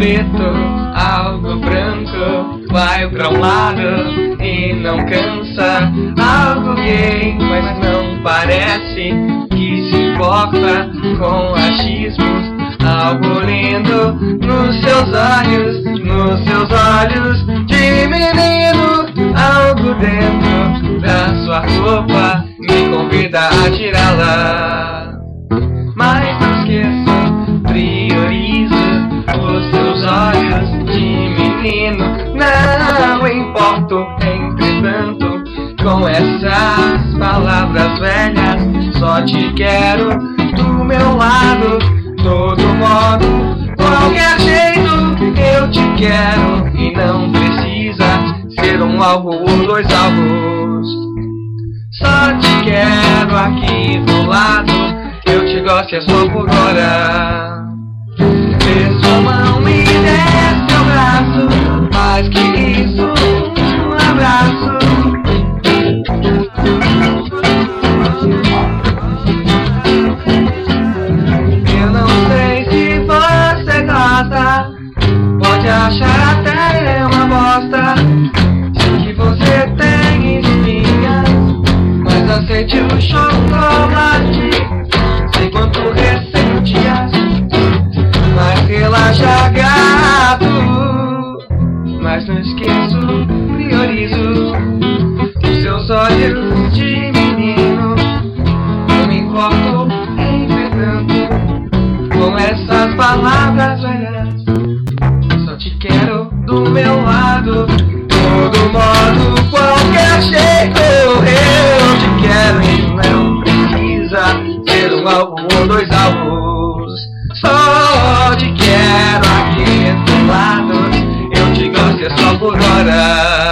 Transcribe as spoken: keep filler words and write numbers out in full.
preto, algo branco, vai pra um lado e não cansa. Algo gay, mas não parece que se importa com achismos. Algo lindo nos seus olhos, nos seus olhos de menino. Algo dentro da sua roupa me convida a tirá-la. Mas não esqueça, priorizo os seus olhos de menino. Não importo, entretanto, com essas palavras velhas. Só te quero do meu lado, todo modo, qualquer jeito eu te quero. E não precisa ser um alvo ou dois alvos. Só te quero aqui do lado, eu te gosto é só por hora. Dê sua mão e dê seu braço, mais que isso, um abraço. Eu não sei se você gosta, pode achar até uma bosta. Sei que você tem espinhas, mas aceite o chocolate. Sei quanto ressentias, mas relaxa, gato. Mas não esqueço, priorizo os seus olhos de menino. Não me importo, entretanto, com essas palavras velhas. Só te quero do meu lado, todo modo, qualquer jeito eu te quero. E não precisa ser um alvo ou dois alvos. Só te quero aqui do lado, eu te gosto é só por hora.